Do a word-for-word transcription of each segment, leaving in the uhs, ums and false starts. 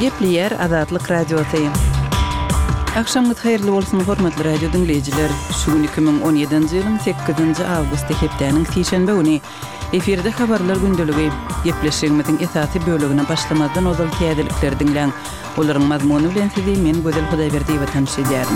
Gepleyer Azatlyk Radiosu. Akşamınız hayırlı bolsun hormatly radio dinleyijiler. Şu iki bin on ýedinji ýylyň sekizinji awgust hepdeniň seşenbe güni eferde habarlar gündöligi gepleşigimiziň esasy bölügine başlamadan ozal täzelikleri dinleň. Olaryň mazmuny bilen sizi men Gözel Hudaýberdiýew tanışdyrýarym.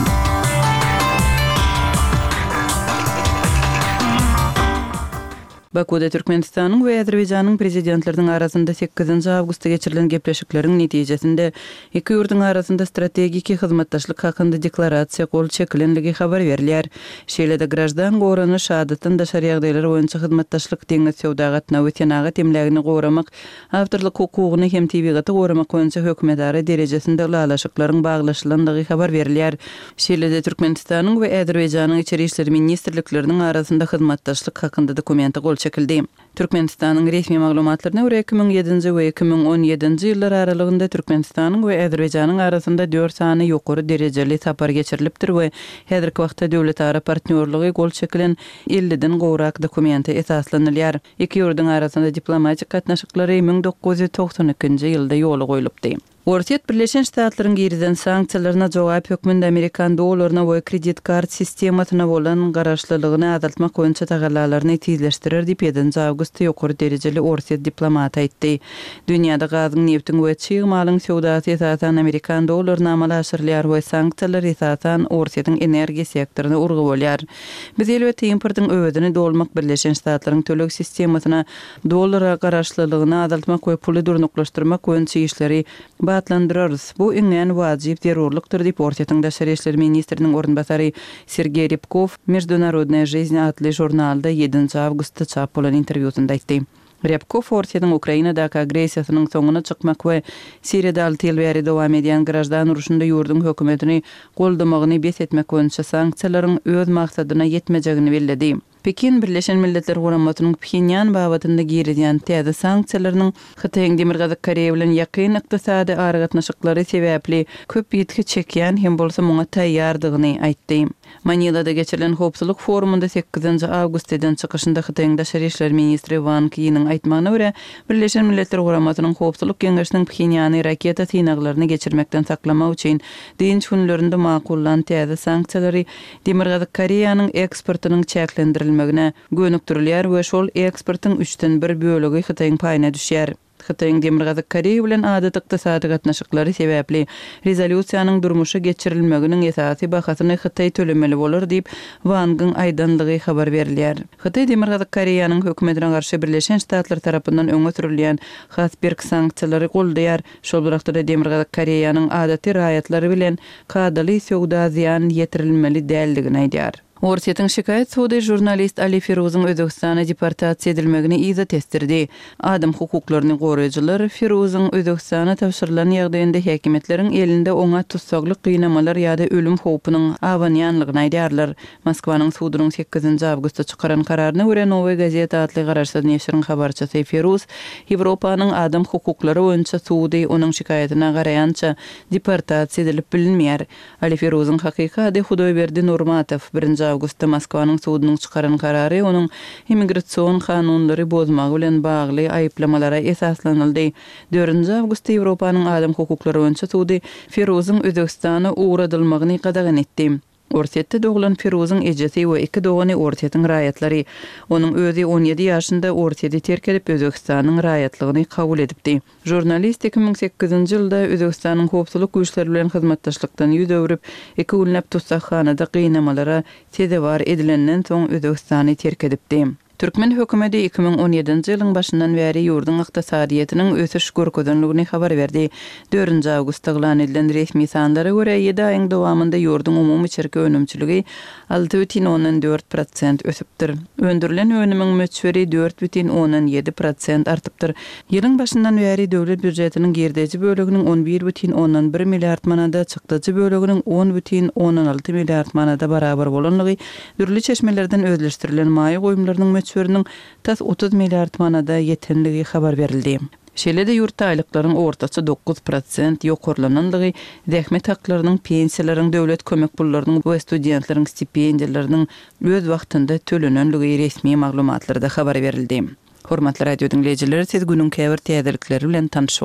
Bakuda Türkmenistanyň we Azerbaýjanyň prezidentleriniň arasynda sekizinji awgustda geçirilen gepleşikleriň netijesinde iki ýurduň arasynda strategik hyzmatdaşlyk hakynda deklarasiýa gol çekilenligi habar berilýär. Şeýle-de grajdan gorany şahadatyn daşary ýagdaýlar boýunça hyzmatdaşlyk deňiz sowda gatnawy tenaga temlägini goramak, awtorlyk hukugyny hem tebigaty goramak boýunça hökümetdary derejesinde ulalaşyklaryň baglaşylandygy habar berilýär. Şeýle-de Türkmenistanyň we Azerbaýjanyň içeri işleri ministrlikleriniň arasynda hyzmatdaşlyk hakynda dokumenti gol çekildi. Türkmenistanyň resmi maglumatlaryna görä iki bin ýedinji we iki bin on ýedinji ýyllar aralygynda Türkmenistanyň we Azerbaýjanyň arasynda dört sany ýokary derejeli sapar geçirilipdir we häzirki wagtda döwletara partnerligi gol çekilen elliden gowrak dokumenti esaslanylýar. Iki ýurduň arasynda diplomatik gatnaşyklary bin dokuz ýüz toksan ikinji ýylda ýoly goýulypdy. Ortiýet Birleşen Ştatlaryň giriden sanksiýalaryna jogap hökmünde Amerikan dollaryna we kredit kart sistemasyna bolan garaşlylygyny azaltmak boýunça tagallalaryny tizleşdirer diýip ýedinji awgustda ýokary derejeli Ortiýet diplomat aýtdy. Dünýäde gazyň, neftiň we çyg malyň sowdasy esasan Amerikan dollaryna amal aşyrylýar we sanksiýalar esasan Ortiýetiň energiýa sektoruny urgy bolýar. Biz elbetde importyň öwedini dolmak Birleşen Ştatlaryň tölek sistemasyna dollara garaşlylygyny azaltmak we puly durnuklaşdyrmak boýunça işleri atlandırarız. Bu öňen wajyp zerurlukdyr diýip Ortiýetiň daşary işler ministriniň ornbasary Sergey Rybkov Международная жизнь adly jurnalda ýedinji awgustda çap bolan interwýusynda aýtdy. Rybkov Ortiýetiň Ukrainadaky agresiýasynyň soňuna çykmak we Siriýada alty ýyl bäri dowam edýän grajdan uruşynda ýurdun hökümetini goldamagyny bes etmek boýunça sanksiýalaryň öz maksadyna ýetmejegini belledi. Pekin Birleşen Milletler Guramatynyň Pxenyan babatynda girilýän täze sanksiýalarynyň Hytaýyň demir gazyk Koreýa bilen ýakyn ykdysady aragatnaşyklary sebäpli köp ýetki çekýän hem bolsa muňa taýýardygyny aýtdy. Manilada geçirilen hopsuluk forumunda sekizinji awgustdan çykyşynda Hytaýyň daşary işler ministri Wang Yinyň aýtmagyna görä, Birleşen Milletler Guramatynyň hopsuluk kengeşiniň Pxenyany raketa synaglaryny geçirmekden saklamak üçin diňç günlerinde makullan täze sanksiýalary demir gazyk Koreýanyň eksportynyň çäklendirilmegine gönükdirilýär we şol eksportyň üçten bir bölegi Hytaýyň paýyna düşýär. Hytaýyň demir gazyk Koreýa bilen adat ykdysady gatnaşyklary sebäpli rezolýusiýanyň durmuşa geçirilmeginiň esasy bahasyny Hytaý tölemeli bolar diýip Wang'yň aýdanlygy habar berilýär. Hytaý demir gazyk Koreýanyň hökümetine garşy Birleşen Ştatlar tarapyndan öňe sürilýän hasberg sanksiýalary goldaýar. Şol wagtda demir gazyk Koreýanyň adaty raýatlary bilen kadaly sowda ziýan ýetirilmeli däldigini aýdýar. Ortiýetiň şikaýet suwdy jurnalist Ali Firuzyň Özbegistana deportasiýa edilmegini izah etdirdi. Adam hukuklaryny goraýjylar Firuzyň Özbegistana tapşyrylan ýagdaýynda häkimetleriň elinde oňa tutsaklyk gynamalar ýa-da ölüm howpunyň awanýanlygyny aýdýarlar. Moskwanyň suwdynyň sekizinji awgustda çykaran kararyna görä Nowy Gazeta adly garaşsyz neşriň habarçysy Firuz Ýewropanyň adam hukuklary boýunça suwdy onuň şikaýatyna garaýança deportasiýa edilip bilinmeýär. Ali Firuzyň hakykady Hudaýberdi Nurmatow birinji awgustda Moskwanyň suwdynyň çykaran karary onuň immigrasiýon kanunlary bozmagy bilen bagly aýyplamalara esaslanyldy. dördünji awgustda Ýewropanyň adam hukuklary boýunça suwdy Firuzyň Özbegistana uğradylmagyny gadagyn etdi. Ortiýetde doglan Firuzyň ejesi we iki dogany Ortiýetiň raýatlary onuň özi on ýedi ýaşynda Ortiýety terk edip Özbegistanyň raýatlygyny kabul edipdi. Jurnalist iki bin sekizinji ýylda Özbegistanyň howpsuzlyk güýçleri bilen hyzmatdaşlykdan ýüz öwrüp iki günläp tutsakhanada gynamalara sezebar edilenden soň Özbegistany terk edipdi. Türkmen hökümeti iki bin on ýedinji ýylyň başyndan bäri ýurdun ykdysadyýetynyň ösüş görkezdenligini habar berdi. dördünji awgustda elan edilen resmi sanlara görä ýedi aýyň dowamında ýurdun umumy içerki önümçiligi alty бүтүn onuň dört prosent ösüpdir. Öndürilen önümiň möçberi dört бүтүn onuň ýedi prosent artypdyr. Ýylyň başyndan bäri döwlet büdjetiniň girdeji böleginiň on bir бүтүn onuň bir milliard manada, çykdyjy böleginiň on бүтүn onuň alty milliard manada barabar bolanlygy dürli çeşmelerden özleşdirilen maýy goýumlarynyň möçberiniň tas otuz milliard manada ýetenligi habar berildi. Şeýle-de ýurt aýlyklaryň ortaça dokuz prosent ýokurlananlygy, zähmet haklarynyň, pensiýalaryň, döwlet kömek pullarynyň we studentleriň stipendiýalarynyň öz wagtynda tölenenligi resmi maglumatlarda habar berildi. Hormatly radio dinleyijiler, siz günüň käbir täzelikleri bilen tanışy